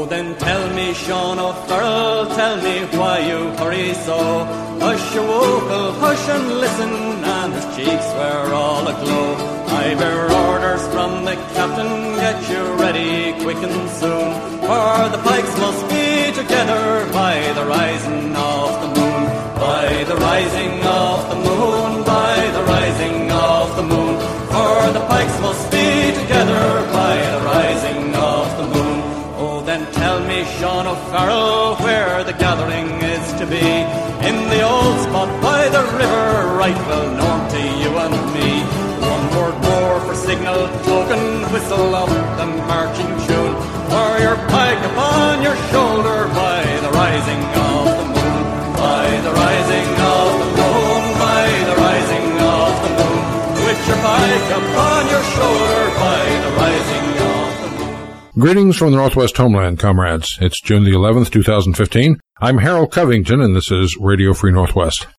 then tell me, Sean O'Farrell, tell me why you hurry so. Hush, your wokel, hush and listen, and his cheeks were all aglow. I bear orders from the captain, get you ready quick and soon, for the pikes must be together by the rising of the moon. By the rising of the moon, by the rising of the moon, for the pikes must be together by the rising of the moon. Oh, then tell me, Sean O'Farrell, where the gathering is to be. In the old spot by the river, right well known to you and me. One word more for signal token, whistle up the marching tune, for your pike upon your shoulder by the rising of the moon. By the rising of the moon, by the rising of the moon, with your pike upon your shoulder by the rising of the moon. Greetings from the Northwest Homeland, comrades. It's June the 11th, 2015. I'm Harold Covington, and this is Radio Free Northwest.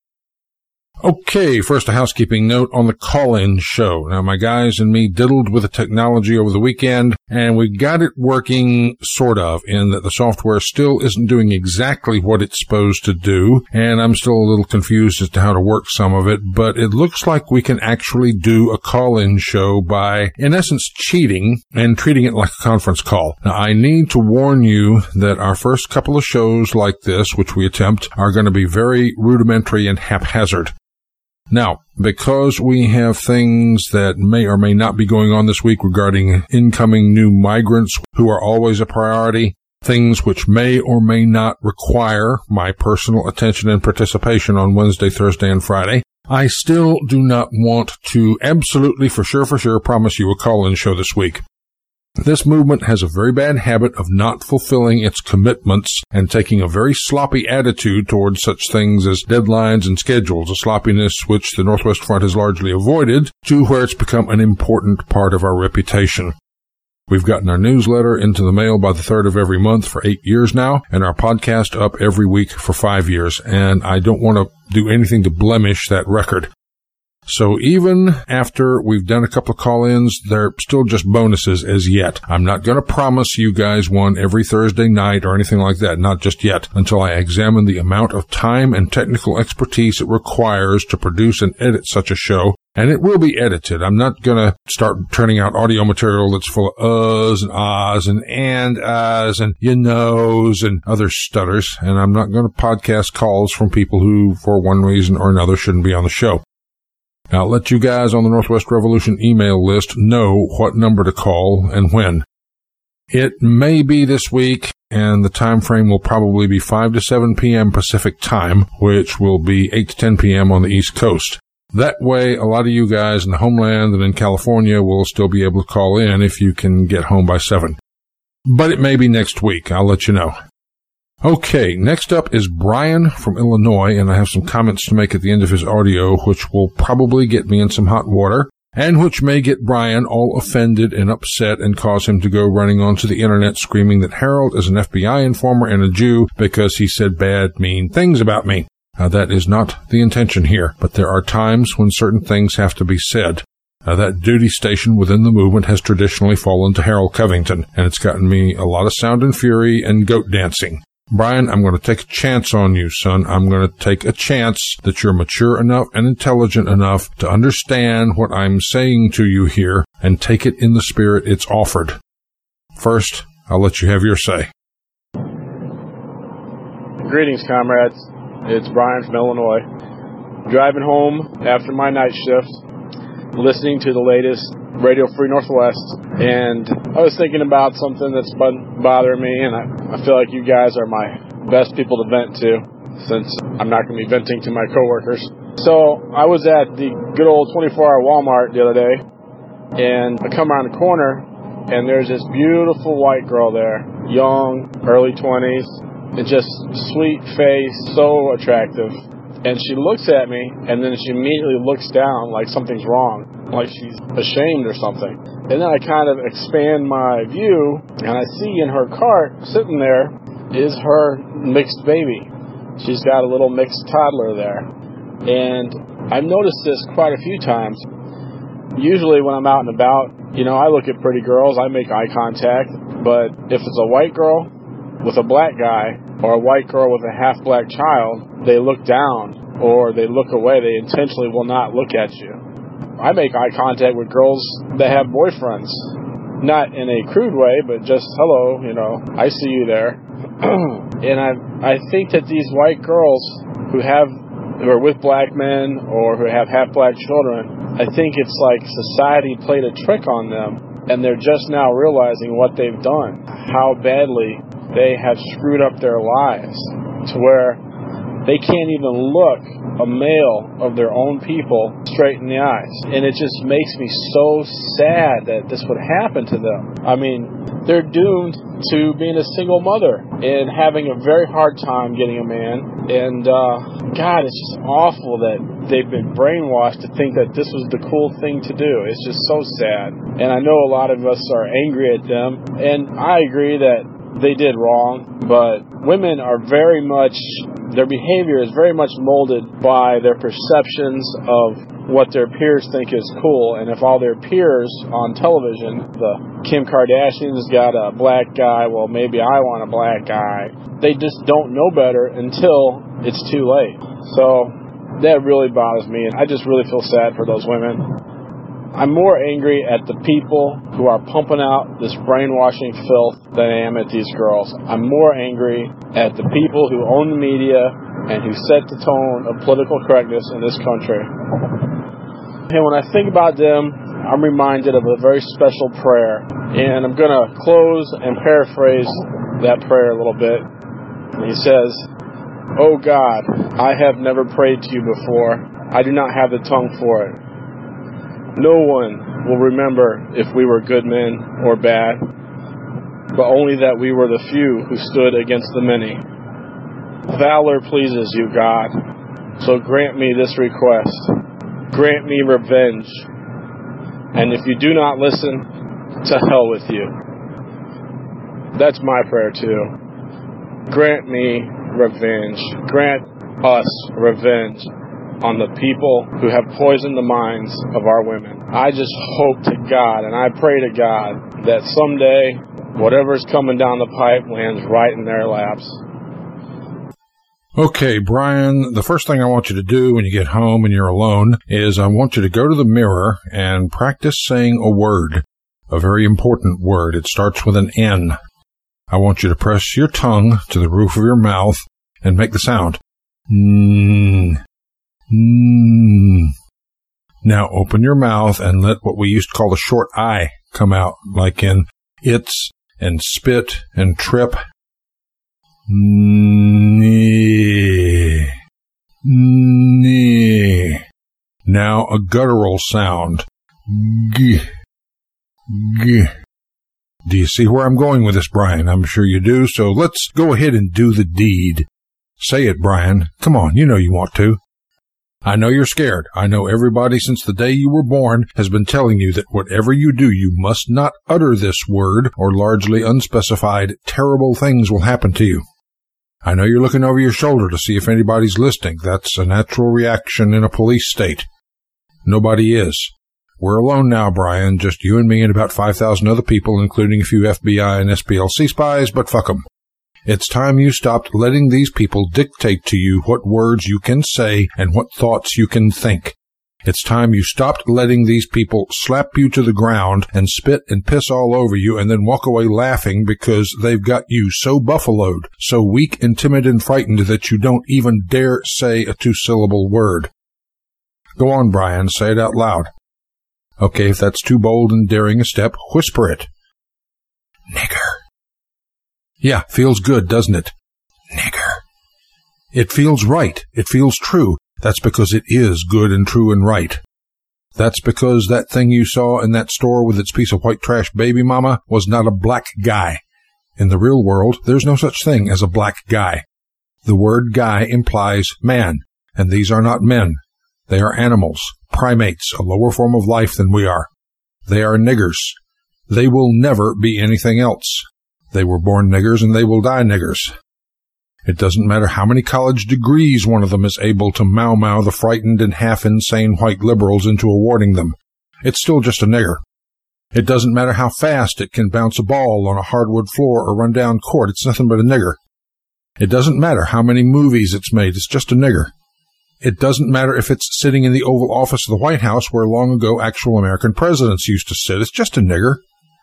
Okay, first a housekeeping note on the call-in show. Now, my guys and me diddled with the technology over the weekend, and we got it working sort of, in that the software still isn't doing exactly what it's supposed to do, and I'm still a little confused as to how to work some of it, but it looks like we can actually do a call-in show by, in essence, cheating and treating it like a conference call. Now, I need to warn you that our first couple of shows like this, which we attempt, are going to be very rudimentary and haphazard. Now, because we have things that may or may not be going on this week regarding incoming new migrants who are always a priority, things which may or may not require my personal attention and participation on Wednesday, Thursday, and Friday, I still do not want to absolutely for sure promise you a call-in show this week. This movement has a very bad habit of not fulfilling its commitments and taking a very sloppy attitude towards such things as deadlines and schedules, a sloppiness which the Northwest Front has largely avoided, to where it's become an important part of our reputation. We've gotten our newsletter into the mail by the 3rd of every month for 8 years now, and our podcast up every week for 5 years, and I don't want to do anything to blemish that record. So even after we've done a couple of call-ins, they're still just bonuses as yet. I'm not going to promise you guys one every Thursday night or anything like that, not just yet, until I examine the amount of time and technical expertise it requires to produce and edit such a show. And it will be edited. I'm not going to start turning out audio material that's full of uhs and ahs and ahs and you knows and other stutters. And I'm not going to podcast calls from people who, for one reason or another, shouldn't be on the show. I'll let you guys on the Northwest Revolution email list know what number to call and when. It may be this week, and the time frame will probably be 5 to 7 p.m. Pacific time, which will be 8 to 10 p.m. on the East Coast. That way, a lot of you guys in the homeland and in California will still be able to call in if you can get home by 7. But it may be next week. I'll let you know. Okay, next up is Brian from Illinois, and I have some comments to make at the end of his audio, which will probably get me in some hot water, and which may get Brian all offended and upset and cause him to go running onto the internet screaming that Harold is an FBI informer and a Jew because he said bad, mean things about me. Now, that is not the intention here, but there are times when certain things have to be said. Now, that duty station within the movement has traditionally fallen to Harold Covington, and it's gotten me a lot of sound and fury and goat dancing. Brian, I'm going to take a chance on you, son. I'm going to take a chance that you're mature enough and intelligent enough to understand what I'm saying to you here and take it in the spirit it's offered. First, I'll let you have your say. Greetings, comrades. It's Brian from Illinois. Driving home after my night shift, listening to the latest Radio Free Northwest, and I was thinking about something that's been bothering me, and I feel like you guys are my best people to vent to, since I'm not going to be venting to my coworkers. So I was at the good old 24-hour Walmart the other day, and I come around the corner, and there's this beautiful white girl there, young, early 20s, and just sweet face, so attractive. And she looks at me, and then she immediately looks down like something's wrong, like she's ashamed or something. And then I kind of expand my view, and I see in her cart, sitting there, is her mixed baby. She's got a little mixed toddler there. And I've noticed this quite a few times. Usually when I'm out and about, I look at pretty girls, I make eye contact, But if it's a white girl with a black guy or a white girl with a half-black child, they look down or they look away. They intentionally will not look at you. I make eye contact with girls that have boyfriends. Not in a crude way, but just, hello, I see you there. And I think that these white girls who are with black men or who have half-black children, I think it's like society played a trick on them, and they're just now realizing what they've done, how badly they have screwed up their lives, to where they can't even look a male of their own people straight in the eyes. And it just makes me so sad that this would happen to them. I mean, they're doomed to being a single mother and having a very hard time getting a man. And, God, it's just awful that they've been brainwashed to think that this was the cool thing to do. It's just so sad. And I know a lot of us are angry at them. And I agree that they did wrong. But women are very much, their behavior is very much molded by their perceptions of what their peers think is cool. And if all their peers on television, the Kim Kardashian's got a black guy, well, maybe I want a black guy. They just don't know better until it's too late. So that really bothers me, and I just really feel sad for those women. I'm more angry at the people who are pumping out this brainwashing filth than I am at these girls. I'm more angry at the people who own the media and who set the tone of political correctness in this country. And when I think about them, I'm reminded of a very special prayer. And I'm going to close and paraphrase that prayer a little bit. And he says, "Oh God, I have never prayed to you before. I do not have the tongue for it. No one will remember if we were good men or bad, but only that we were the few who stood against the many. Valor pleases you, God, so grant me this request. Grant me revenge. And if you do not listen, to hell with you." That's my prayer too. Grant me revenge. Grant us revenge on the people who have poisoned the minds of our women. I just hope to God, and I pray to God, that someday, whatever's coming down the pipe lands right in their laps. Okay, Brian, the first thing I want you to do when you get home and you're alone is I want you to go to the mirror and practice saying a word, a very important word. It starts with an N. I want you to press your tongue to the roof of your mouth and make the sound. N. Now open your mouth and let what we used to call a short I come out, like in its and spit and trip. Now a guttural sound. G. Do you see where I'm going with this, Brian? I'm sure you do, so let's go ahead and do the deed. Say it, Brian. Come on, you know you want to. I know you're scared. I know everybody since the day you were born has been telling you that whatever you do, you must not utter this word, or largely unspecified, terrible things will happen to you. I know you're looking over your shoulder to see if anybody's listening. That's a natural reaction in a police state. Nobody is. We're alone now, Brian, just you and me and about 5,000 other people, including a few FBI and SPLC spies, but fuck 'em. It's time you stopped letting these people dictate to you what words you can say and what thoughts you can think. It's time you stopped letting these people slap you to the ground and spit and piss all over you and then walk away laughing because they've got you so buffaloed, so weak and timid and frightened that you don't even dare say a two-syllable word. Go on, Brian, say it out loud. Okay, if that's too bold and daring a step, whisper it. Nigger. Yeah, feels good, doesn't it? Nigger. It feels right. It feels true. That's because it is good and true and right. That's because that thing you saw in that store with its piece of white trash baby mama was not a black guy. In the real world, there's no such thing as a black guy. The word guy implies man, and these are not men. They are animals, primates, a lower form of life than we are. They are niggers. They will never be anything else. They were born niggers and they will die niggers. It doesn't matter how many college degrees one of them is able to mow the frightened and half-insane white liberals into awarding them. It's still just a nigger. It doesn't matter how fast it can bounce a ball on a hardwood floor or run down court. It's nothing but a nigger. It doesn't matter how many movies it's made. It's just a nigger. It doesn't matter if it's sitting in the Oval Office of the White House where long ago actual American presidents used to sit. It's just a nigger.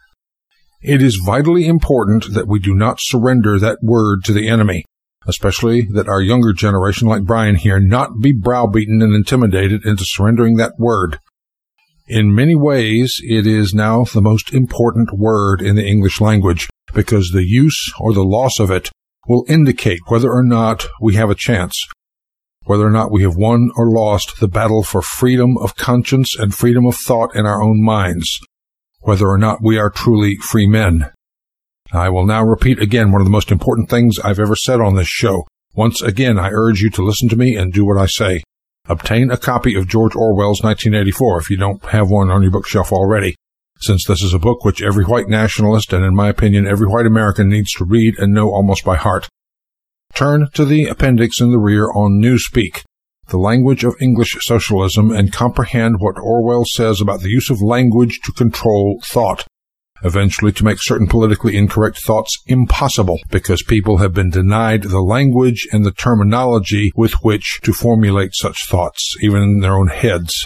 It is vitally important that we do not surrender that word to the enemy, especially that our younger generation, like Brian here, not be browbeaten and intimidated into surrendering that word. In many ways, it is now the most important word in the English language because the use or the loss of it will indicate whether or not we have a chance, whether or not we have won or lost the battle for freedom of conscience and freedom of thought in our own minds, whether or not we are truly free men. I will now repeat again one of the most important things I've ever said on this show. Once again, I urge you to listen to me and do what I say. Obtain a copy of George Orwell's 1984 if you don't have one on your bookshelf already, since this is a book which every white nationalist and, in my opinion, every white American needs to read and know almost by heart. Turn to the appendix in the rear on Newspeak, the language of English socialism, and comprehend what Orwell says about the use of language to control thought, eventually to make certain politically incorrect thoughts impossible because people have been denied the language and the terminology with which to formulate such thoughts, even in their own heads.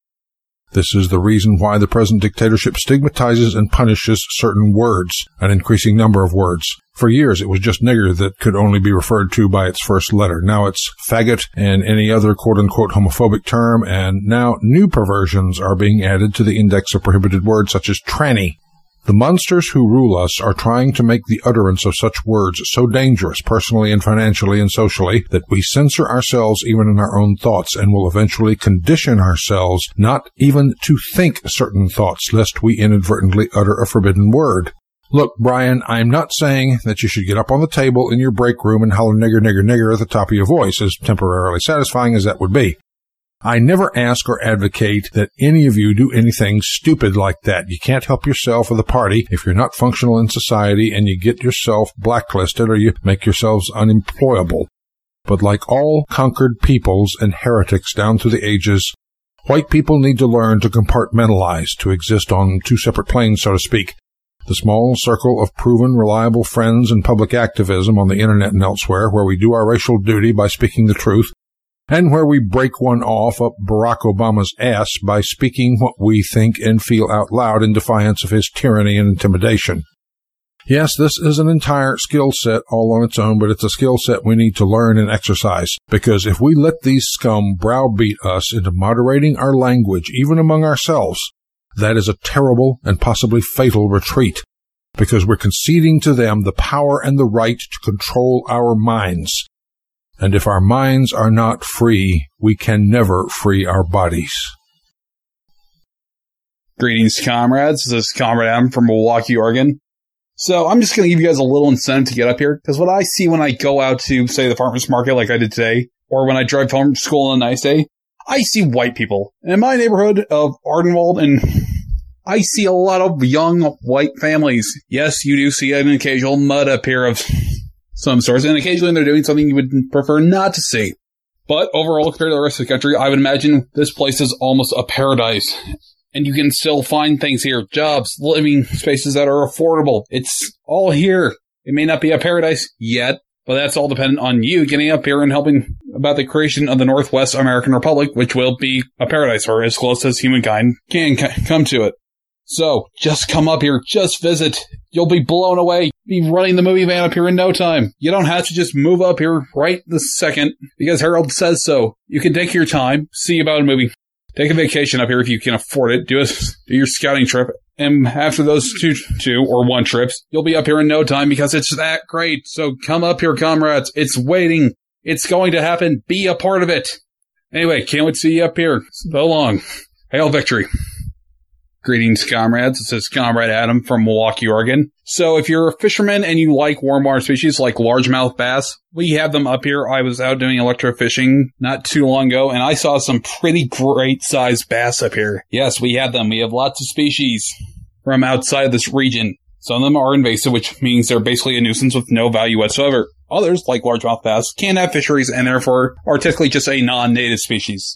This is the reason why the present dictatorship stigmatizes and punishes certain words, an increasing number of words. For years, it was just nigger that could only be referred to by its first letter. Now it's faggot and any other quote-unquote homophobic term, and now new perversions are being added to the index of prohibited words such as tranny. The monsters who rule us are trying to make the utterance of such words so dangerous, personally and financially and socially, that we censor ourselves even in our own thoughts and will eventually condition ourselves not even to think certain thoughts, lest we inadvertently utter a forbidden word. Look, Brian, I'm not saying that you should get up on the table in your break room and holler nigger, nigger, nigger at the top of your voice, as temporarily satisfying as that would be. I never ask or advocate that any of you do anything stupid like that. You can't help yourself or the party if you're not functional in society and you get yourself blacklisted or you make yourselves unemployable. But like all conquered peoples and heretics down through the ages, white people need to learn to compartmentalize, to exist on two separate planes, so to speak. The small circle of proven, reliable friends and public activism on the internet and elsewhere, where we do our racial duty by speaking the truth, and where we break one off up Barack Obama's ass by speaking what we think and feel out loud in defiance of his tyranny and intimidation. Yes, this is an entire skill set all on its own, but it's a skill set we need to learn and exercise, because if we let these scum browbeat us into moderating our language, even among ourselves, that is a terrible and possibly fatal retreat, because we're conceding to them the power and the right to control our minds. And if our minds are not free, we can never free our bodies. Greetings, comrades. This is Comrade Adam from Milwaukee, Oregon. So I'm just going to give you guys a little incentive to get up here, because what I see when I go out to, say, the farmer's market like I did today, or when I drive home from school on a nice day, I see white people. And in my neighborhood of Ardenwald, and I see a lot of young white families. Yes, you do see an occasional mud up here of some sorts, and occasionally they're doing something you would prefer not to see. But overall, compared to the rest of the country, I would imagine this place is almost a paradise. And you can still find things here, jobs, living spaces that are affordable. It's all here. It may not be a paradise yet, but that's all dependent on you getting up here and helping about the creation of the Northwest American Republic, which will be a paradise or as close as humankind can come to it. So, just come up here, just visit. You'll be blown away. Be running the movie van up here in no time. You don't have to just move up here right this second, because Harold says so. You can take your time, see about a movie. Take a vacation up here if you can afford it. Do your scouting trip. And after those two or one trips, you'll be up here in no time because it's that great. So come up here, comrades. It's waiting. It's going to happen. Be a part of it. Anyway, can't wait to see you up here. So long. Hail victory. Greetings, comrades. This is Comrade Adam from Milwaukee, Oregon. So if you're a fisherman and you like warm water species like largemouth bass, we have them up here. I was out doing electrofishing not too long ago, and I saw some pretty great-sized bass up here. Yes, we have them. We have lots of species from outside of this region. Some of them are invasive, which means they're basically a nuisance with no value whatsoever. Others, like largemouth bass, can have fisheries and therefore are technically just a non-native species.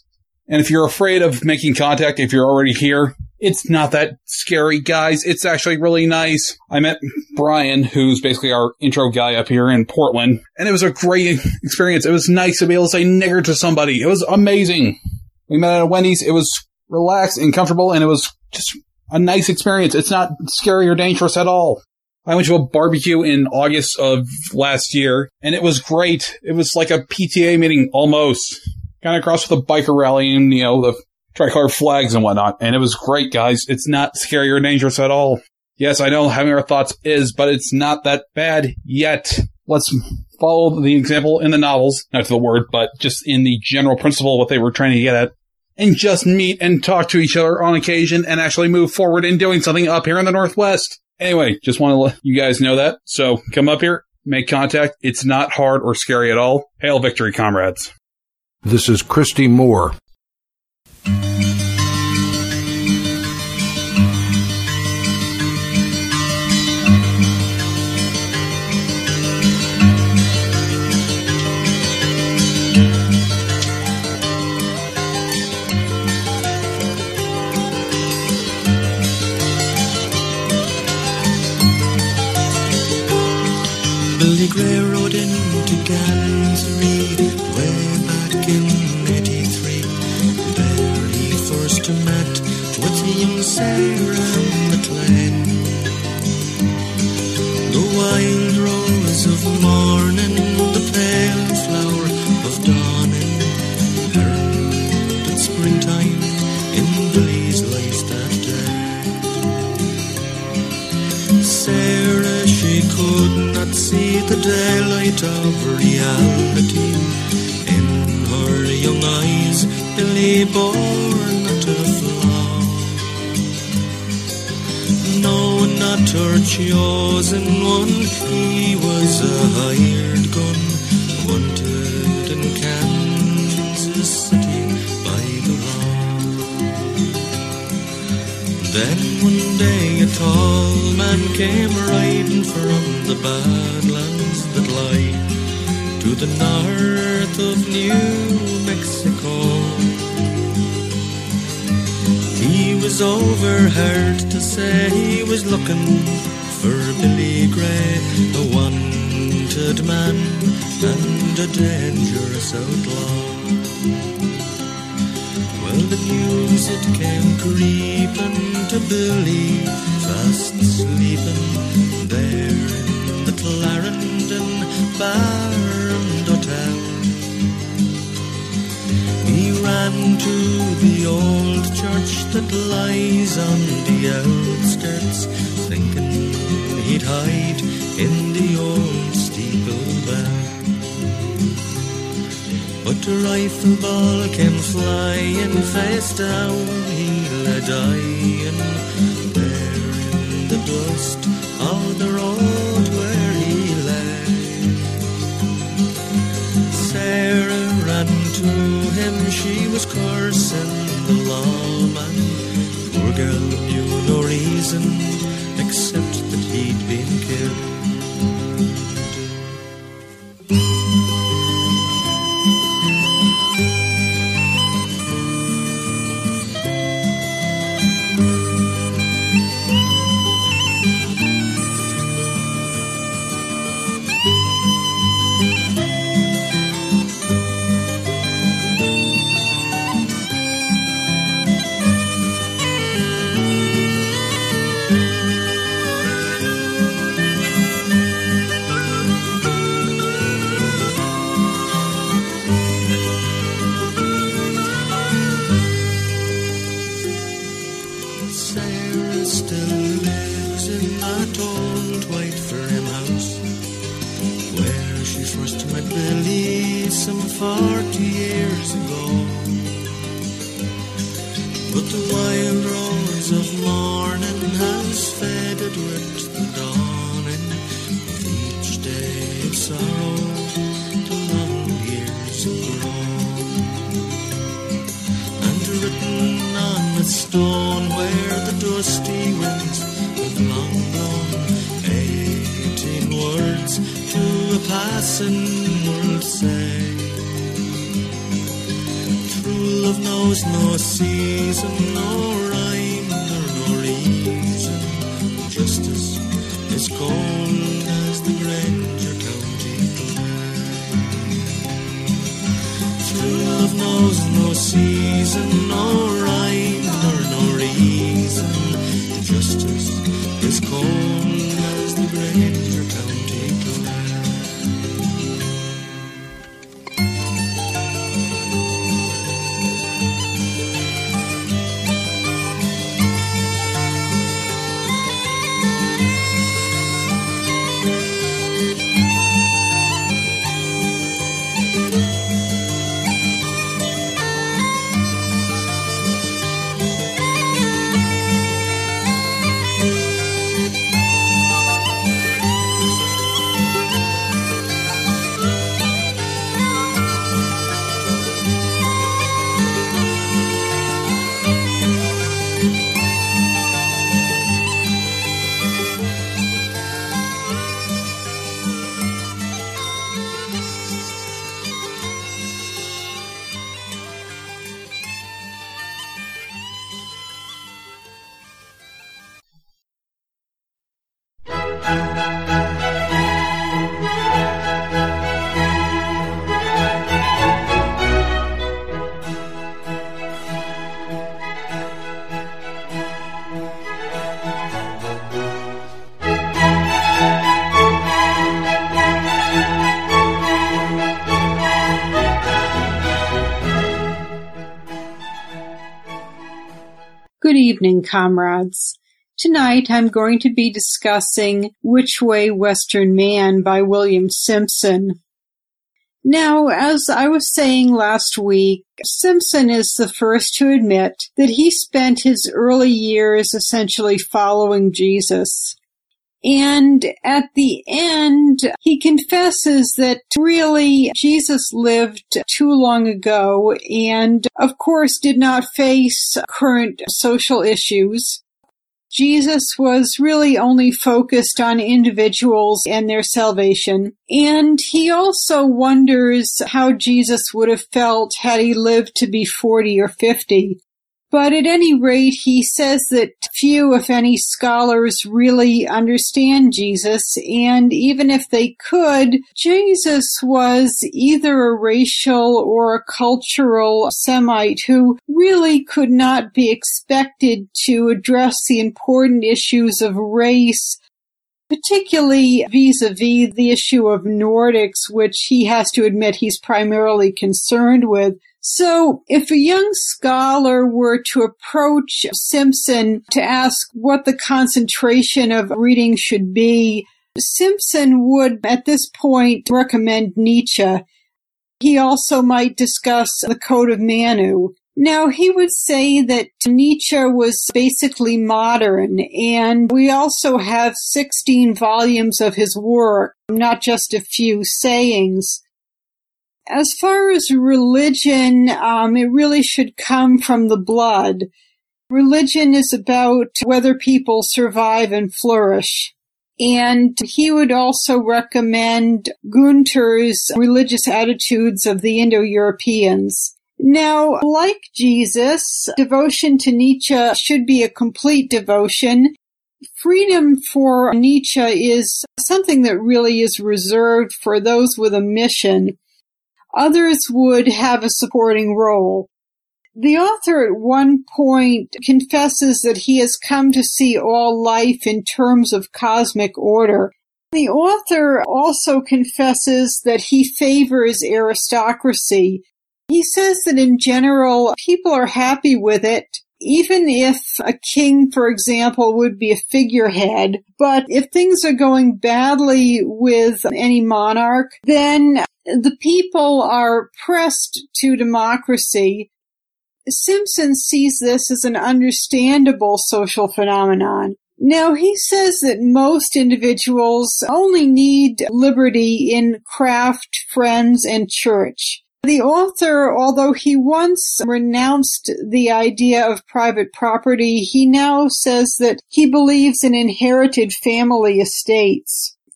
And if you're afraid of making contact, if you're already here, it's not that scary, guys. It's actually really nice. I met Brian, who's basically our intro guy up here in Portland, and it was a great experience. It was nice to be able to say nigger to somebody. It was amazing. We met at a Wendy's. It was relaxed and comfortable, and it was just a nice experience. It's not scary or dangerous at all. I went to a barbecue in August of last year, and it was great. It was like a PTA meeting almost. Kind of across with a biker rally and, the tricolor flags and whatnot. And it was great, guys. It's not scary or dangerous at all. Yes, I know having our thoughts is, but it's not that bad yet. Let's follow the example in the novels, not to the word, but just in the general principle, what they were trying to get at. And just meet and talk to each other on occasion and actually move forward in doing something up here in the Northwest. Anyway, just want to let you guys know that. So come up here, make contact. It's not hard or scary at all. Hail victory, comrades. This is Christy Moore. Billy Gray rode into Gansery way back in '83. There he first met with young Sarah McLean. The wild rose of morning, the pale flower of dawning, heralded springtime in Billy's life that day. Sarah, she could not see the daylight of reality. In her young eyes, Billy bore not a flaw. No, not her chosen one, he was a hired gun, wanted in Kansas City by the law. Then one day a tall man came riding from the Badlands that lie to the north of New Mexico. He was overheard to say he was looking for Billy Gray, a wanted man and a dangerous outlaw. Well, the news it came creeping to Billy, fast sleeping there in the Clarendon Bar and Hotel. He ran to the old church that lies on the outskirts, thinking he'd hide in the old steeple bell. But a rifle ball came flying face down, he lay dying there in the dust of the road where he lay. Sarah ran to him, she was cursing the lawman. Poor girl knew no reason except that he'd been killed. Passing world say, true love no knows no season, no rhyme, nor no reason. Justice is cold as the Grainger County Clan. True love knows no season, no rhyme, nor no reason. Justice is cold as the Grainger County Clan. Good evening, comrades. Tonight I'm going to be discussing Which Way, Western Man by William Simpson. Now, as I was saying last week, Simpson is the first to admit that he spent his early years essentially following Jesus. And at the end, he confesses that really Jesus lived too long ago and, of course, did not face current social issues. Jesus was really only focused on individuals and their salvation. And he also wonders how Jesus would have felt had he lived to be 40 or 50. But at any rate, he says that few, if any, scholars really understand Jesus, and even if they could, Jesus was either a racial or a cultural Semite who really could not be expected to address the important issues of race, particularly vis-a-vis the issue of Nordics, which he has to admit he's primarily concerned with. So if a young scholar were to approach Simpson to ask what the concentration of reading should be, Simpson would at this point recommend Nietzsche. He also might discuss the Code of Manu. Now, he would say that Nietzsche was basically modern, and we also have 16 volumes of his work, not just a few sayings. As far as religion, it really should come from the blood. Religion is about whether people survive and flourish. And he would also recommend Gunther's Religious Attitudes of the Indo-Europeans. Now, like Jesus, devotion to Nietzsche should be a complete devotion. Freedom for Nietzsche is something that really is reserved for those with a mission. Others would have a supporting role. The author at one point confesses that he has come to see all life in terms of cosmic order. The author also confesses that he favors aristocracy. He says that in general, people are happy with it, even if a king, for example, would be a figurehead. But if things are going badly with any monarch, then the people are pressed to democracy. Simpson sees this as an understandable social phenomenon. Now, he says that most individuals only need liberty in craft, friends, and church. The author, although he once renounced the idea of private property, he now says that he believes in inherited family estates.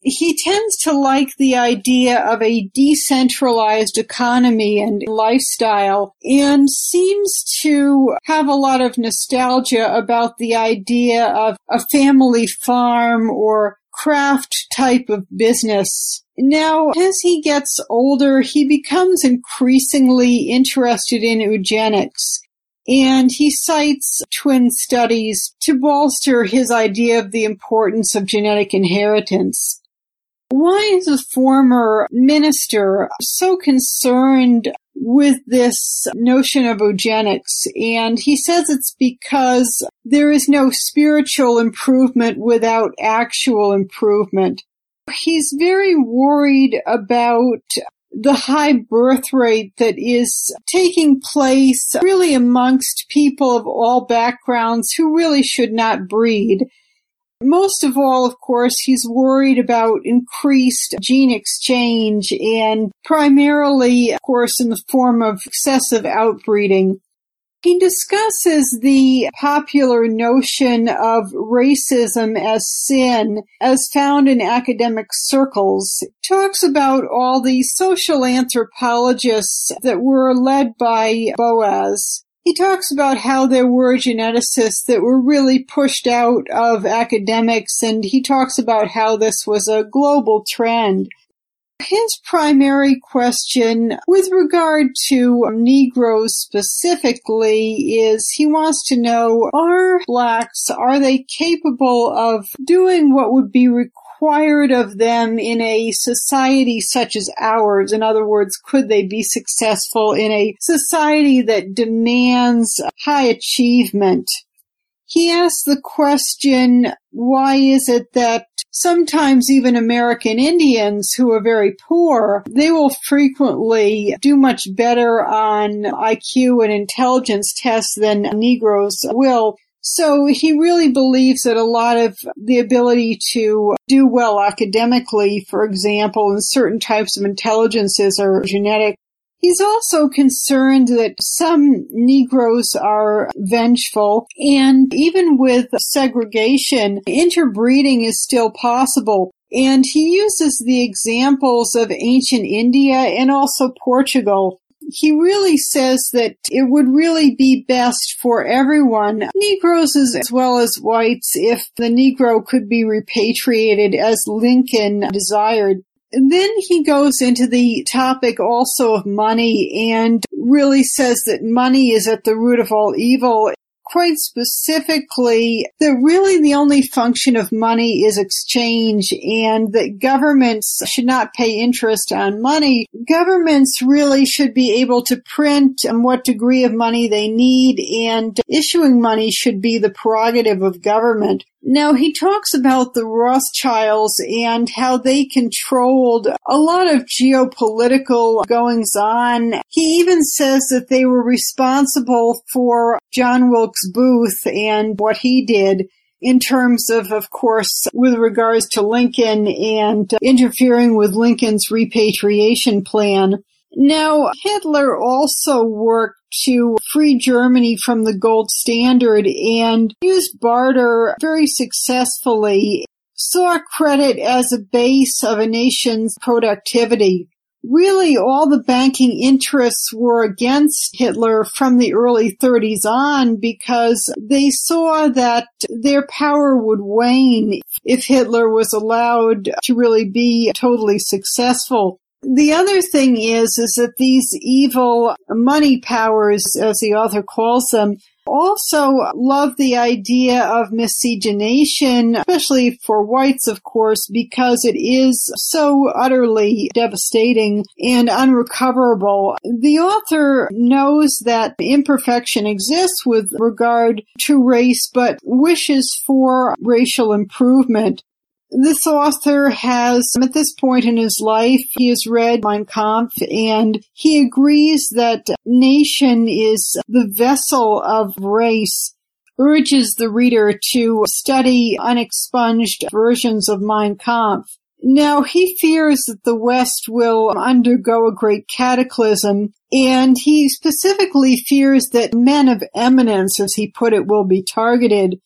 he tends to like the idea of a decentralized economy and lifestyle, and seems to have a lot of nostalgia about the idea of a family farm or craft type of business. Now, as he gets older, he becomes increasingly interested in eugenics, and he cites twin studies to bolster his idea of the importance of genetic inheritance. Why is a former minister so concerned with this notion of eugenics? And he says it's because there is no spiritual improvement without actual improvement. He's very worried about the high birth rate that is taking place really amongst people of all backgrounds who really should not breed. Most of all, of course, he's worried about increased gene exchange, and primarily, of course, in the form of excessive outbreeding. He discusses the popular notion of racism as sin, as found in academic circles. He talks about all the social anthropologists that were led by Boas. He talks about how there were geneticists that were really pushed out of academics, and he talks about how this was a global trend. His primary question with regard to Negroes specifically is he wants to know, are blacks, are they capable of doing what would be required of them in a society such as ours? In other words, could they be successful in a society that demands high achievement? He asks the question, why is it that sometimes even American Indians who are very poor, they will frequently do much better on IQ and intelligence tests than Negroes will? So he really believes that a lot of the ability to do well academically, for example, in certain types of intelligences are genetic. He's also concerned that some Negroes are vengeful, and even with segregation, interbreeding is still possible. And he uses the examples of ancient India and also Portugal. He really says that it would really be best for everyone, Negroes as well as whites, if the Negro could be repatriated as Lincoln desired. And then he goes into the topic also of money and really says that money is at the root of all evil. Quite specifically, that really the only function of money is exchange, and that governments should not pay interest on money. Governments really should be able to print what degree of money they need, and issuing money should be the prerogative of government. Now, he talks about the Rothschilds and how they controlled a lot of geopolitical goings-on. He even says that they were responsible for John Wilkes Booth and what he did in terms of course, with regards to Lincoln and interfering with Lincoln's repatriation plan. Now, Hitler also worked to free Germany from the gold standard and used barter very successfully, saw credit as a base of a nation's productivity. Really, all the banking interests were against Hitler from the early 30s on because they saw that their power would wane if Hitler was allowed to really be totally successful. The other thing is that these evil money powers, as the author calls them, also love the idea of miscegenation, especially for whites, of course, because it is so utterly devastating and unrecoverable. The author knows that imperfection exists with regard to race, but wishes for racial improvement. This author has, at this point in his life, he has read Mein Kampf, and he agrees that nation is the vessel of race, urges the reader to study unexpunged versions of Mein Kampf. Now, he fears that the West will undergo a great cataclysm, and he specifically fears that men of eminence, as he put it, will be targeted.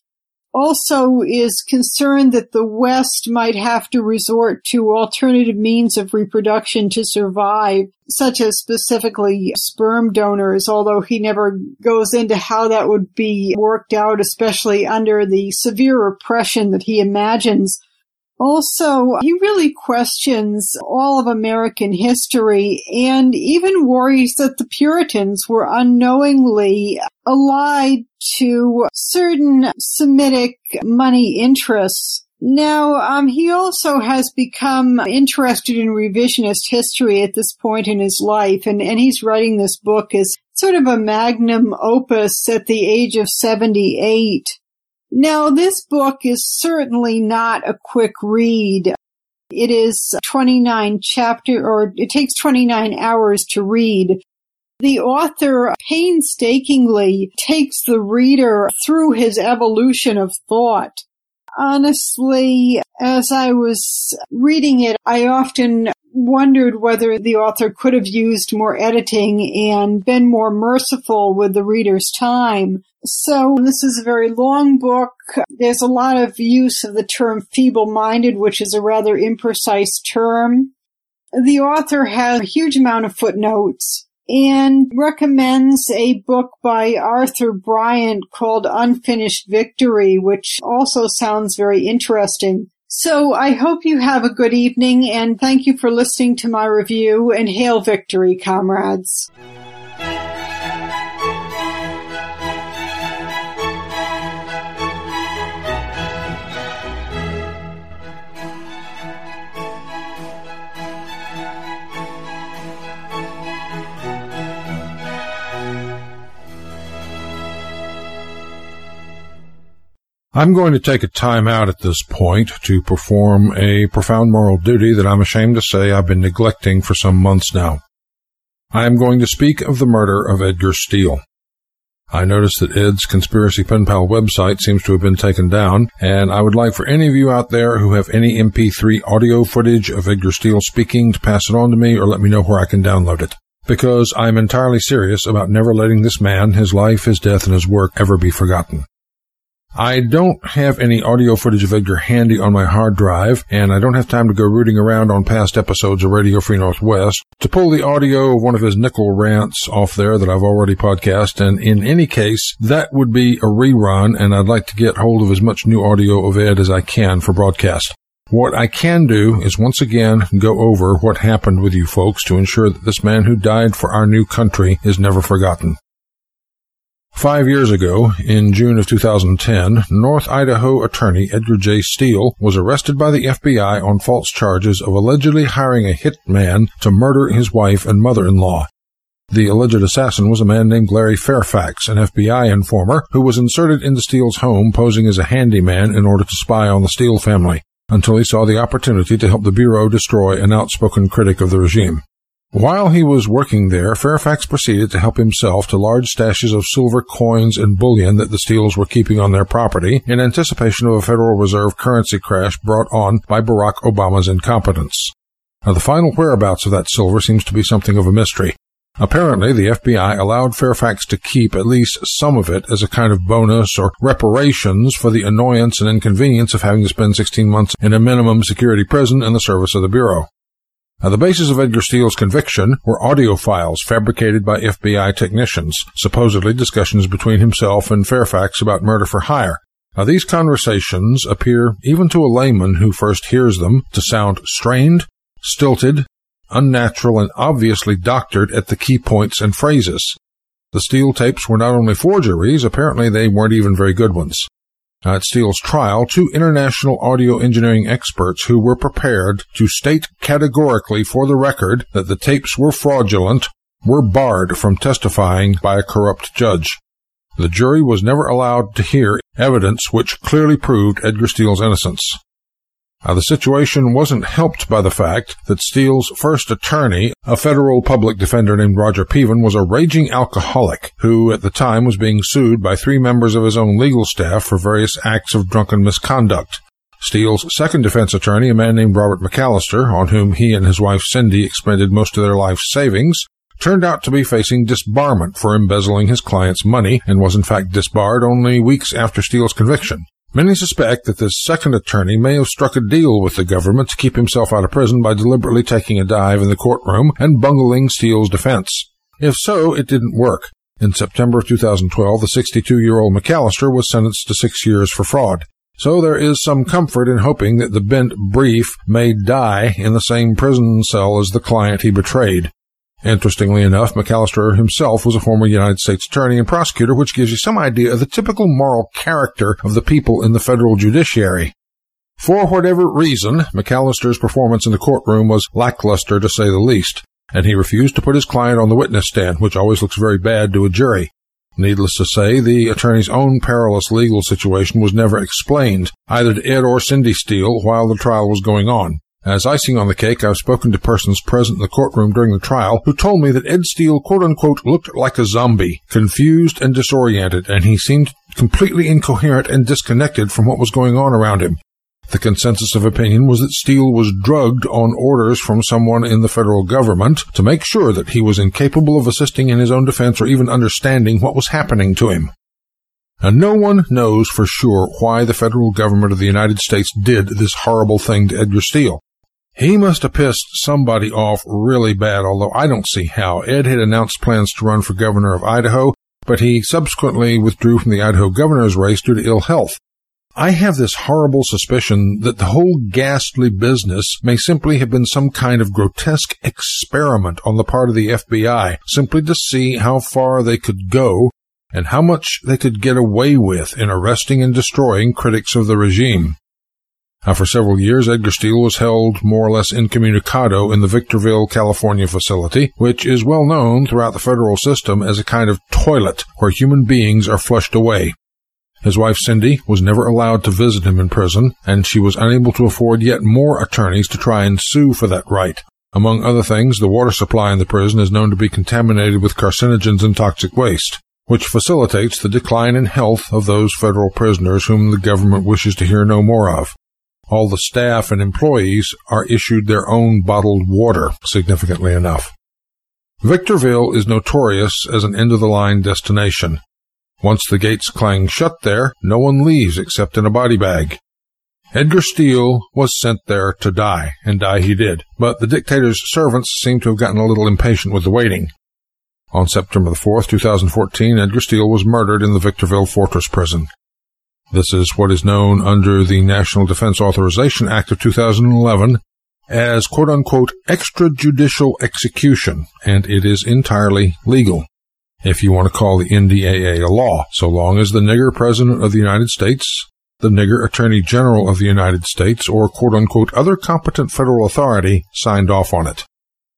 also is concerned that the West might have to resort to alternative means of reproduction to survive, such as specifically sperm donors, although he never goes into how that would be worked out, especially under the severe oppression that he imagines. Also, he really questions all of American history and even worries that the Puritans were unknowingly allied to certain Semitic money interests. Now, he also has become interested in revisionist history at this point in his life, and he's writing this book as sort of a magnum opus at the age of 78. Now, this book is certainly not a quick read. It is 29 it takes 29 hours to read. The author painstakingly takes the reader through his evolution of thought. Honestly, as I was reading it, I often wondered whether the author could have used more editing and been more merciful with the reader's time. So this is a very long book. There's a lot of use of the term feeble-minded, which is a rather imprecise term. The author has a huge amount of footnotes and recommends a book by Arthur Bryant called Unfinished Victory, which also sounds very interesting. So I hope you have a good evening, and thank you for listening to my review, and hail victory, comrades. I'm going to take a time out at this point to perform a profound moral duty that I'm ashamed to say I've been neglecting for some months now. I am going to speak of the murder of Edgar Steele. I noticed that Ed's Conspiracy Pen Pal website seems to have been taken down, and I would like for any of you out there who have any MP3 audio footage of Edgar Steele speaking to pass it on to me or let me know where I can download it, because I'm entirely serious about never letting this man, his life, his death, and his work ever be forgotten. I don't have any audio footage of Edgar handy on my hard drive, and I don't have time to go rooting around on past episodes of Radio Free Northwest to pull the audio of one of his nickel rants off there that I've already podcast, and in any case, that would be a rerun, and I'd like to get hold of as much new audio of Ed as I can for broadcast. What I can do is once again go over what happened with you folks to ensure that this man who died for our new country is never forgotten. 5 years ago, in June of 2010, North Idaho attorney Edgar J. Steele was arrested by the FBI on false charges of allegedly hiring a hitman to murder his wife and mother-in-law. The alleged assassin was a man named Larry Fairfax, an FBI informer who was inserted into Steele's home posing as a handyman in order to spy on the Steele family, until he saw the opportunity to help the Bureau destroy an outspoken critic of the regime. While he was working there, Fairfax proceeded to help himself to large stashes of silver coins and bullion that the Steeles were keeping on their property in anticipation of a Federal Reserve currency crash brought on by Barack Obama's incompetence. Now, the final whereabouts of that silver seems to be something of a mystery. Apparently, the FBI allowed Fairfax to keep at least some of it as a kind of bonus or reparations for the annoyance and inconvenience of having to spend 16 months in a minimum security prison in the service of the Bureau. Now, the basis of Edgar Steele's conviction were audio files fabricated by FBI technicians, supposedly discussions between himself and Fairfax about murder for hire. Now, these conversations appear, even to a layman who first hears them, to sound strained, stilted, unnatural, and obviously doctored at the key points and phrases. The Steele tapes were not only forgeries, apparently they weren't even very good ones. At Steele's trial, 2 international audio engineering experts who were prepared to state categorically for the record that the tapes were fraudulent were barred from testifying by a corrupt judge. The jury was never allowed to hear evidence which clearly proved Edgar Steele's innocence. The situation wasn't helped by the fact that Steele's first attorney, a federal public defender named Roger Peven, was a raging alcoholic who at the time was being sued by 3 members of his own legal staff for various acts of drunken misconduct. Steele's second defense attorney, a man named Robert McAllister, on whom he and his wife Cindy expended most of their life's savings, turned out to be facing disbarment for embezzling his client's money and was in fact disbarred only weeks after Steele's conviction. Many suspect that this second attorney may have struck a deal with the government to keep himself out of prison by deliberately taking a dive in the courtroom and bungling Steele's defense. If so, it didn't work. In September of 2012, the 62-year-old McAllister was sentenced to 6 years for fraud. So there is some comfort in hoping that the bent brief may die in the same prison cell as the client he betrayed. Interestingly enough, McAllister himself was a former United States attorney and prosecutor, which gives you some idea of the typical moral character of the people in the federal judiciary. For whatever reason, McAllister's performance in the courtroom was lackluster to say the least, and he refused to put his client on the witness stand, which always looks very bad to a jury. Needless to say, the attorney's own perilous legal situation was never explained, either to Ed or Cindy Steele, while the trial was going on. As icing on the cake, I've spoken to persons present in the courtroom during the trial who told me that Ed Steele, quote-unquote, looked like a zombie, confused and disoriented, and he seemed completely incoherent and disconnected from what was going on around him. The consensus of opinion was that Steele was drugged on orders from someone in the federal government to make sure that he was incapable of assisting in his own defense or even understanding what was happening to him. And no one knows for sure why the federal government of the United States did this horrible thing to Edgar Steele. He must have pissed somebody off really bad, although I don't see how. Ed had announced plans to run for governor of Idaho, but he subsequently withdrew from the Idaho governor's race due to ill health. I have this horrible suspicion that the whole ghastly business may simply have been some kind of grotesque experiment on the part of the FBI, simply to see how far they could go and how much they could get away with in arresting and destroying critics of the regime. Now, for several years, Edgar Steele was held more or less incommunicado in the Victorville, California facility, which is well known throughout the federal system as a kind of toilet where human beings are flushed away. His wife Cindy was never allowed to visit him in prison, and she was unable to afford yet more attorneys to try and sue for that right. Among other things, the water supply in the prison is known to be contaminated with carcinogens and toxic waste, which facilitates the decline in health of those federal prisoners whom the government wishes to hear no more of. All the staff and employees are issued their own bottled water, significantly enough. Victorville is notorious as an end-of-the-line destination. Once the gates clang shut there, no one leaves except in a body bag. Edgar Steele was sent there to die, and die he did, but the dictator's servants seem to have gotten a little impatient with the waiting. On September the 4th, 2014, Edgar Steele was murdered in the Victorville Fortress Prison. This is what is known under the National Defense Authorization Act of 2011 as, quote-unquote, extrajudicial execution, and it is entirely legal, if you want to call the NDAA a law, so long as the nigger President of the United States, the nigger Attorney General of the United States, or, quote-unquote, other competent federal authority signed off on it.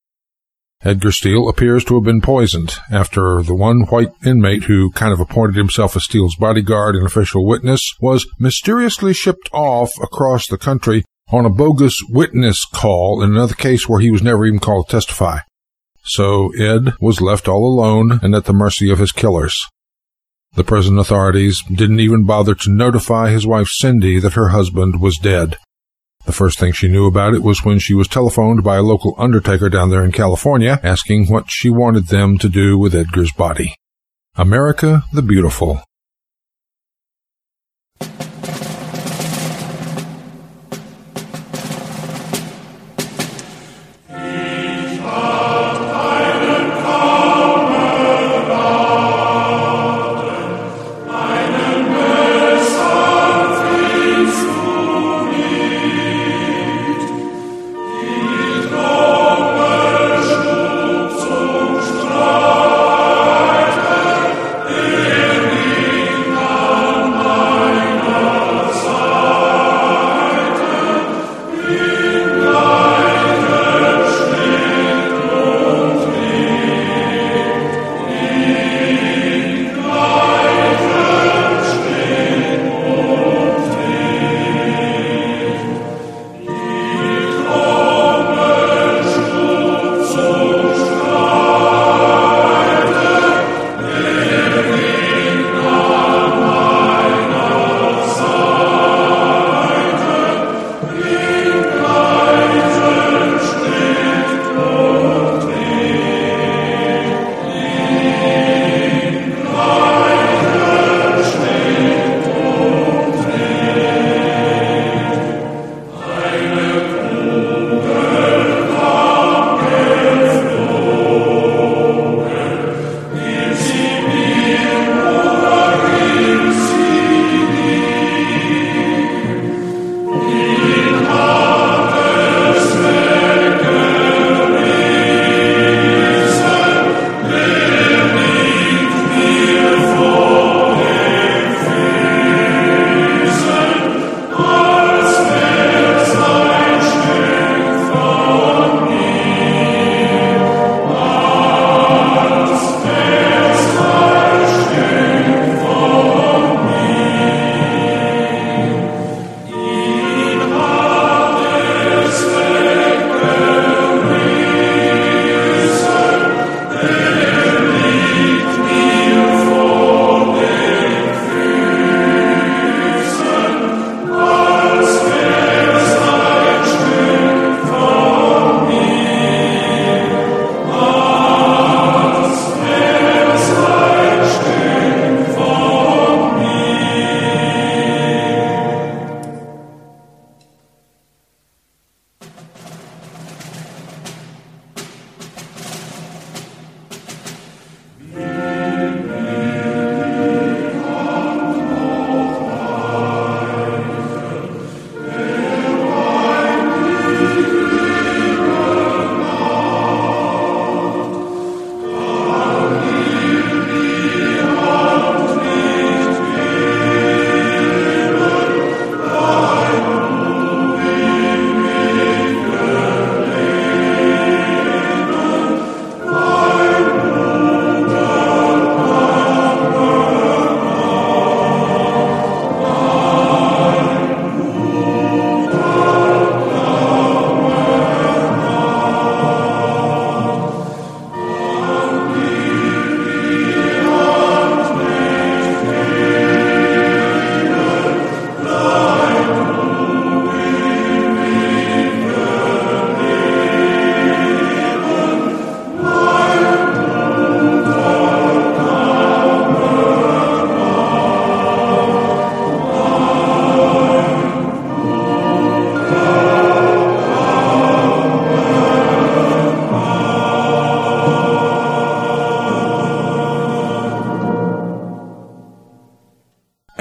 Edgar Steele appears to have been poisoned after the one white inmate who kind of appointed himself as Steele's bodyguard and official witness was mysteriously shipped off across the country on a bogus witness call in another case where he was never even called to testify. So Ed was left all alone and at the mercy of his killers. The prison authorities didn't even bother to notify his wife Cindy that her husband was dead. The first thing she knew about it was when she was telephoned by a local undertaker down there in California asking what she wanted them to do with Edgar's body. America the Beautiful.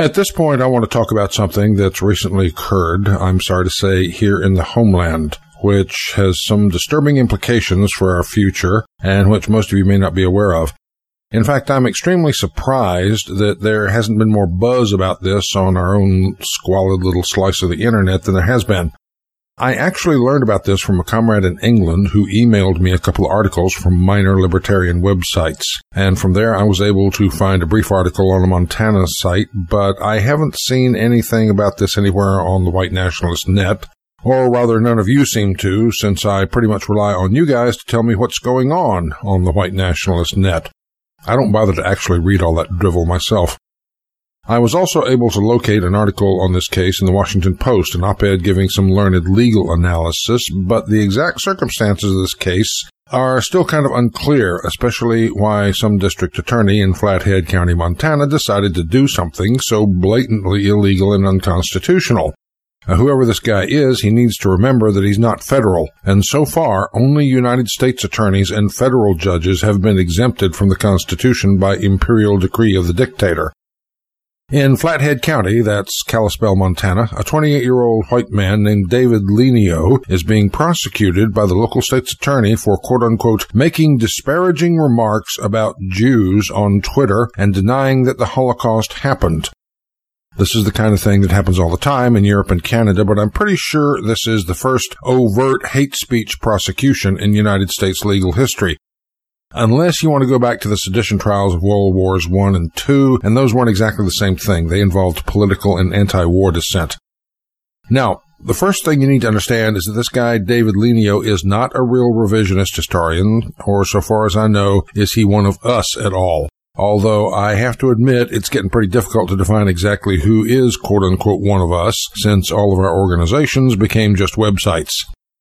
At this point, I want to talk about something that's recently occurred, I'm sorry to say, here in the homeland, which has some disturbing implications for our future, and which most of you may not be aware of. In fact, I'm extremely surprised that there hasn't been more buzz about this on our own squalid little slice of the internet than there has been. I actually learned about this from a comrade in England who emailed me a couple of articles from minor libertarian websites, and from there I was able to find a brief article on a Montana site, but I haven't seen anything about this anywhere on the White Nationalist net, or rather none of you seem to, since I pretty much rely on you guys to tell me what's going on the White Nationalist net. I don't bother to actually read all that drivel myself. I was also able to locate an article on this case in the Washington Post, an op-ed giving some learned legal analysis, but the exact circumstances of this case are still kind of unclear, especially why some district attorney in Flathead County, Montana, decided to do something so blatantly illegal and unconstitutional. Whoever this guy is, he needs to remember that he's not federal, and so far, only United States attorneys and federal judges have been exempted from the Constitution by imperial decree of the dictator. In Flathead County, that's Kalispell, Montana, a 28-year-old white man named David Lenio is being prosecuted by the local state's attorney for, quote-unquote, making disparaging remarks about Jews on Twitter and denying that the Holocaust happened. This is the kind of thing that happens all the time in Europe and Canada, but I'm pretty sure this is the first overt hate speech prosecution in United States legal history. Unless you want to go back to the sedition trials of World Wars I and II, and those weren't exactly the same thing. They involved political and anti-war dissent. Now, the first thing you need to understand is that this guy, David Lenio, is not a real revisionist historian, or so far as I know, is he one of us at all. Although I have to admit it's getting pretty difficult to define exactly who is quote-unquote one of us, since all of our organizations became just websites.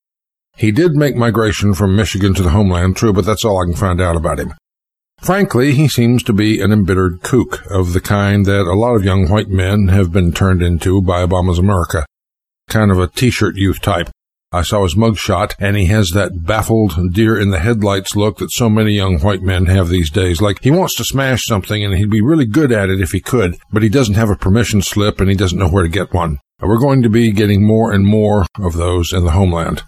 He did make migration from Michigan to the homeland, true, but that's all I can find out about him. Frankly, he seems to be an embittered kook of the kind that a lot of young white men have been turned into by Obama's America. Kind of a t-shirt youth type. I saw his mugshot, and he has that baffled deer-in-the-headlights look that so many young white men have these days. Like, he wants to smash something, and he'd be really good at it if he could, but he doesn't have a permission slip, and he doesn't know where to get one. We're going to be getting more and more of those in the homeland.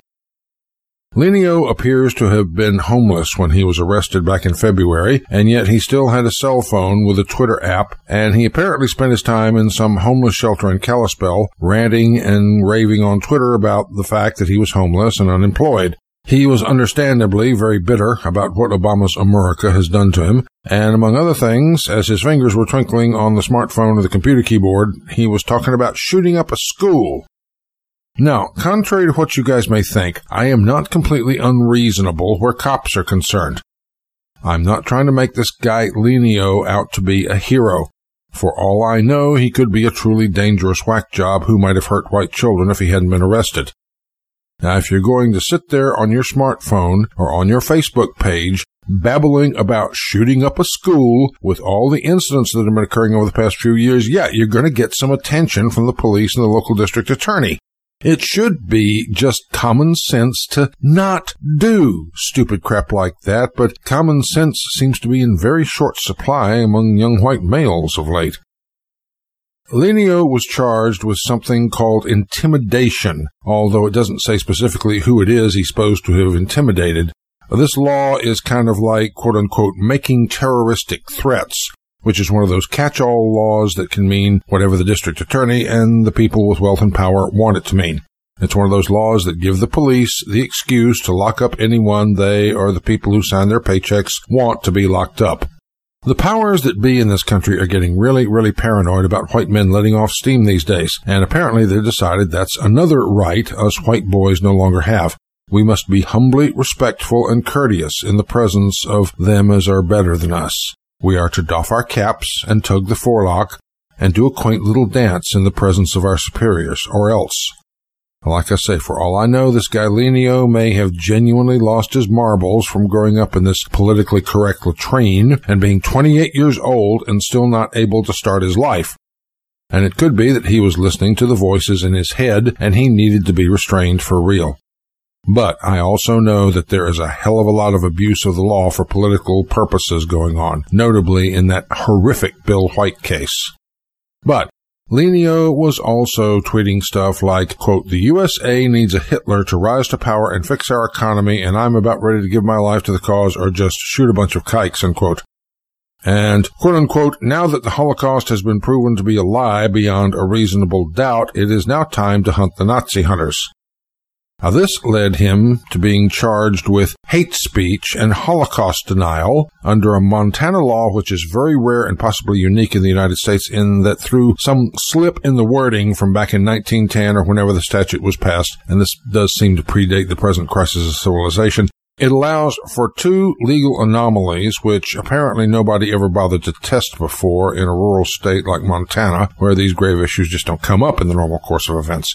Lenio appears to have been homeless when he was arrested back in February, and yet he still had a cell phone with a Twitter app, and he apparently spent his time in some homeless shelter in Kalispell, ranting and raving on Twitter about the fact that he was homeless and unemployed. He was understandably very bitter about what Obama's America has done to him, and among other things, as his fingers were twinkling on the smartphone or the computer keyboard, he was talking about shooting up a school. Now, contrary to what you guys may think, I am not completely unreasonable where cops are concerned. I'm not trying to make this guy Lenio out to be a hero. For all I know, he could be a truly dangerous whack job who might have hurt white children if he hadn't been arrested. Now, if you're going to sit there on your smartphone or on your Facebook page babbling about shooting up a school with all the incidents that have been occurring over the past few years, yeah, you're going to get some attention from the police and the local district attorney. It should be just common sense to not do stupid crap like that, but common sense seems to be in very short supply among young white males of late. Lenio was charged with something called intimidation, although it doesn't say specifically who it is he's supposed to have intimidated. This law is kind of like, quote-unquote, making terroristic threats, which is one of those catch-all laws that can mean whatever the district attorney and the people with wealth and power want it to mean. It's one of those laws that give the police the excuse to lock up anyone they or the people who sign their paychecks want to be locked up. The powers that be in this country are getting really, really paranoid about white men letting off steam these days, and apparently they've decided that's another right us white boys no longer have. We must be humbly respectful and courteous in the presence of them as are better than us. We are to doff our caps and tug the forelock and do a quaint little dance in the presence of our superiors, or else. Like I say, for all I know, this guy Lenio may have genuinely lost his marbles from growing up in this politically correct latrine and being 28 years old and still not able to start his life. And it could be that he was listening to the voices in his head and he needed to be restrained for real. But I also know that there is a hell of a lot of abuse of the law for political purposes going on, notably in that horrific Bill White case. But Lenio was also tweeting stuff like, quote, "The USA needs a Hitler to rise to power and fix our economy, and I'm about ready to give my life to the cause or just shoot a bunch of kikes," unquote. And, quote unquote, "Now that the Holocaust has been proven to be a lie beyond a reasonable doubt, it is now time to hunt the Nazi hunters." Now, this led him to being charged with hate speech and Holocaust denial under a Montana law which is very rare and possibly unique in the United States, in that through some slip in the wording from back in 1910 or whenever the statute was passed, and this does seem to predate the present crisis of civilization, it allows for two legal anomalies which apparently nobody ever bothered to test before in a rural state like Montana, where these grave issues just don't come up in the normal course of events.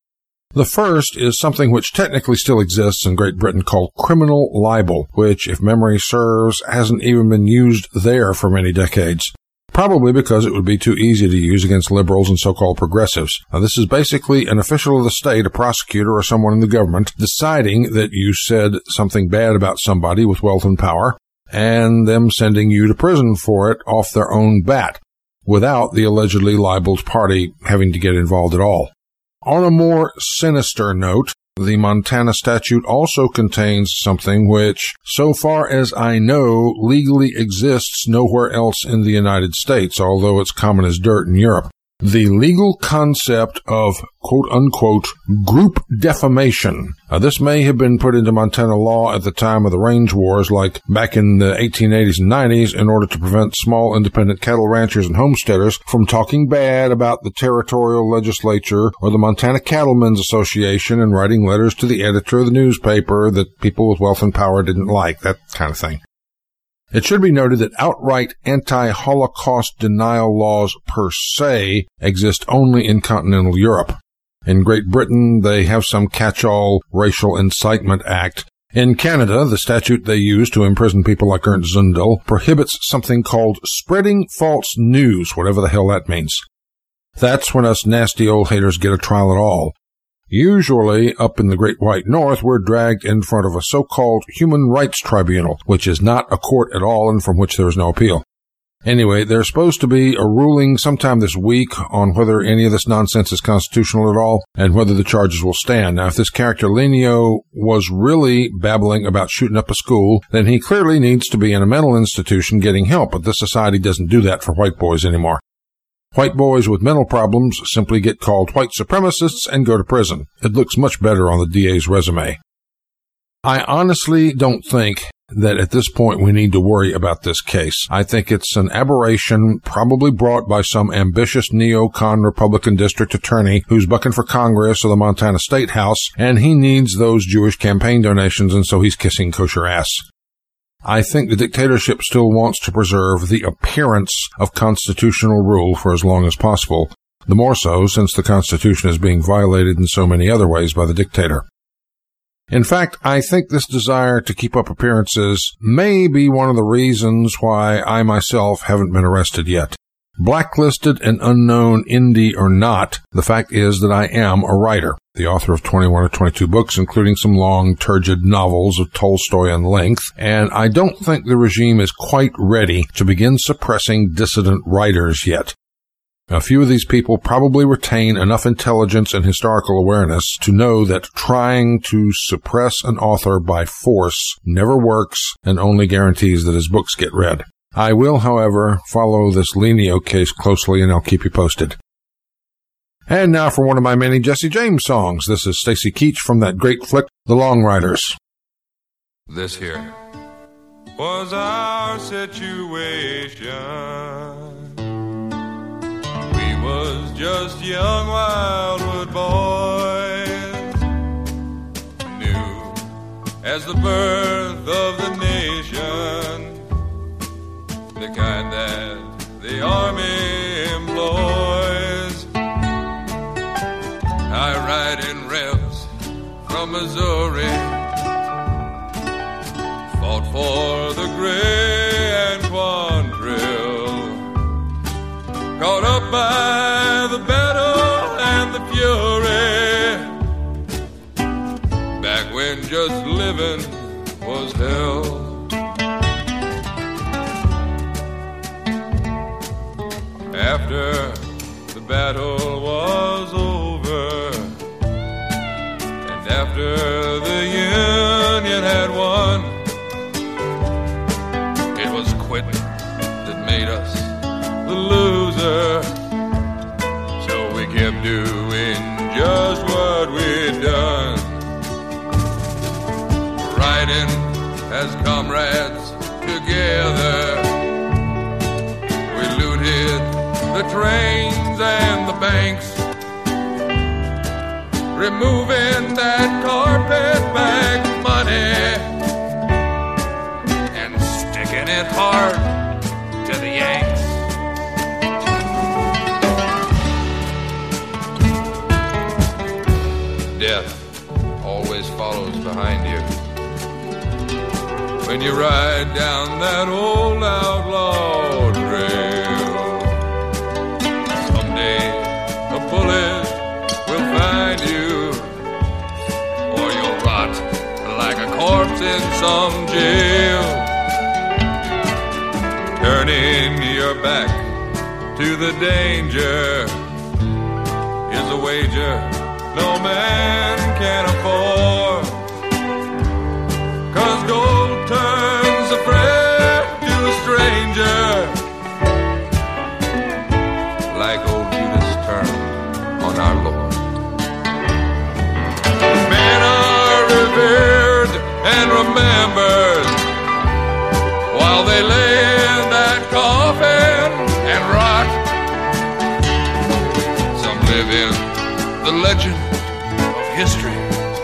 The first is something which technically still exists in Great Britain called criminal libel, which, if memory serves, hasn't even been used there for many decades. Probably because it would be too easy to use against liberals and so-called progressives. Now, this is basically an official of the state, a prosecutor, or someone in the government deciding that you said something bad about somebody with wealth and power, and them sending you to prison for it off their own bat, without the allegedly libeled party having to get involved at all. On a more sinister note, the Montana statute also contains something which, so far as I know, legally exists nowhere else in the United States, although it's common as dirt in Europe. The legal concept of, quote-unquote, group defamation. This may have been put into Montana law at the time of the range wars, like back in the 1880s and 90s, in order to prevent small independent cattle ranchers and homesteaders from talking bad about the territorial legislature or the Montana Cattlemen's Association and writing letters to the editor of the newspaper that people with wealth and power didn't like, that kind of thing. It should be noted that outright anti-Holocaust denial laws per se exist only in continental Europe. In Great Britain, they have some catch-all Racial Incitement Act. In Canada, the statute they use to imprison people like Ernst Zundel prohibits something called spreading false news, whatever the hell that means. That's when us nasty old haters get a trial at all. Usually, up in the Great White North, we're dragged in front of a so-called human rights tribunal, which is not a court at all and from which there is no appeal. Anyway, there's supposed to be a ruling sometime this week on whether any of this nonsense is constitutional at all and whether the charges will stand. Now, if this character Lenio was really babbling about shooting up a school, then he clearly needs to be in a mental institution getting help, but this society doesn't do that for white boys anymore. White boys with mental problems simply get called white supremacists and go to prison. It looks much better on the DA's resume. I honestly don't think that at this point we need to worry about this case. I think it's an aberration probably brought by some ambitious neocon Republican district attorney who's bucking for Congress or the Montana State House, and he needs those Jewish campaign donations, and so he's kissing kosher ass. I think the dictatorship still wants to preserve the appearance of constitutional rule for as long as possible, the more so since the Constitution is being violated in so many other ways by the dictator. In fact, I think this desire to keep up appearances may be one of the reasons why I myself haven't been arrested yet. Blacklisted and unknown indie or not, the fact is that I am a writer, the author of 21 or 22 books, including some long, turgid novels of Tolstoy in length, and I don't think the regime is quite ready to begin suppressing dissident writers yet. A few of these people probably retain enough intelligence and historical awareness to know that trying to suppress an author by force never works and only guarantees that his books get read. I will, however, follow this Lenio case closely, and I'll keep you posted. And now for one of my many Jesse James songs. This is Stacy Keach from that great flick, The Long Riders. This here was our situation. We was just young Wildwood boys, new as the birth of the nation, the kind that the Army employs. I ride in revs from Missouri, fought for the Gray and Quantrill, caught up by the battle and the fury, back when just living was hell. After the battle was over, and after the Union had won, it was quitting that made us the loser. So we kept doing just what we'd done, riding as comrades together. We looted the trains and the banks, removing that carpetbag money and sticking it hard to the Yanks. Death always follows behind you when you ride down that old outlaw trail. Someday a bullet will find you, or you'll rot like a corpse in some jail. Turning your back to the danger is a wager no man can afford, 'cause gold turns a friend to a stranger, like old Judas turned on our Lord. Men are revered and remembered while they lay in that coffin and rot. Some live in the legend of history.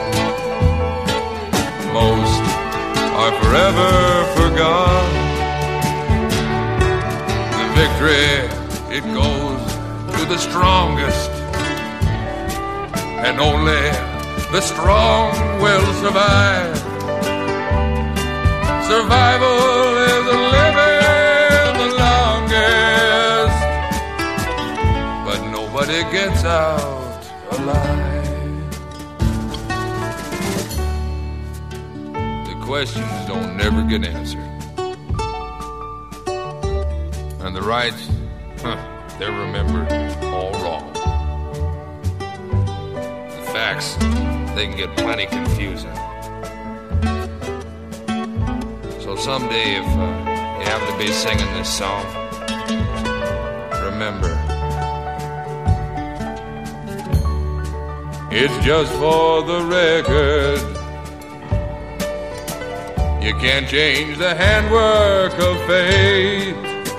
Most are forever forgot. The victory, it goes to the strongest, and only the strong will survive. Survival is living the longest, but nobody gets out alive. The questions don't never get answered, and the rights, they're remembered all wrong. The facts, they can get plenty confusing. So someday if you happen to be singing this song, remember, it's just for the record. You can't change the handwork of fate.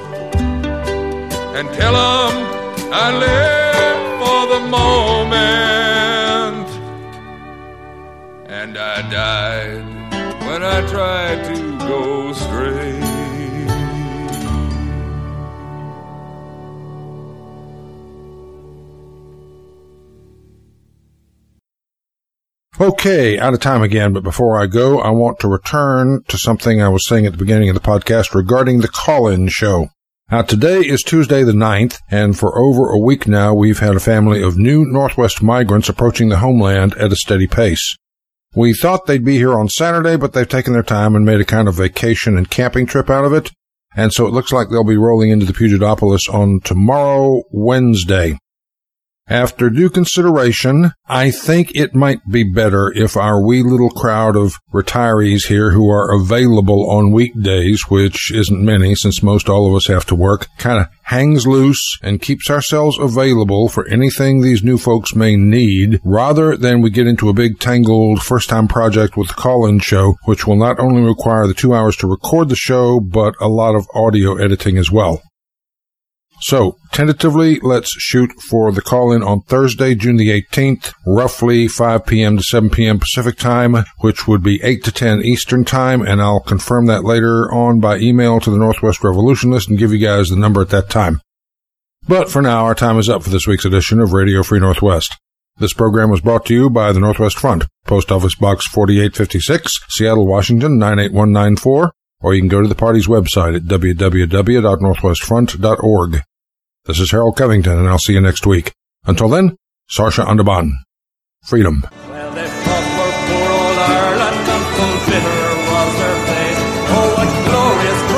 And tell them I live for the moment, and I died when I tried to go straight. Okay, out of time again, but before I go, I want to return to something I was saying at the beginning of the podcast regarding the call-in show. Now, today is Tuesday the 9th, and for over a week now, we've had a family of new Northwest migrants approaching the homeland at a steady pace. We thought they'd be here on Saturday, but they've taken their time and made a kind of vacation and camping trip out of it, and so it looks like they'll be rolling into the Pugetopolis on tomorrow, Wednesday. After due consideration, I think it might be better if our wee little crowd of retirees here who are available on weekdays, which isn't many since most all of us have to work, kind of hangs loose and keeps ourselves available for anything these new folks may need, rather than we get into a big tangled first-time project with the call-in show, which will not only require the 2 hours to record the show, but a lot of audio editing as well. So, tentatively, let's shoot for the call-in on Thursday, June the 18th, roughly 5 p.m. to 7 p.m. Pacific time, which would be 8 to 10 Eastern time, and I'll confirm that later on by email to the Northwest Revolutionist and give you guys the number at that time. But for now, our time is up for this week's edition of Radio Free Northwest. This program was brought to you by the Northwest Front, Post Office Box 4856, Seattle, Washington 98194, or you can go to the party's website at www.northwestfront.org. This is Harold Covington, and I'll see you next week. Until then, Saoirse Andaban. Freedom. Well, they fought for poor old Ireland, and full bitter was their fate. Oh, what glorious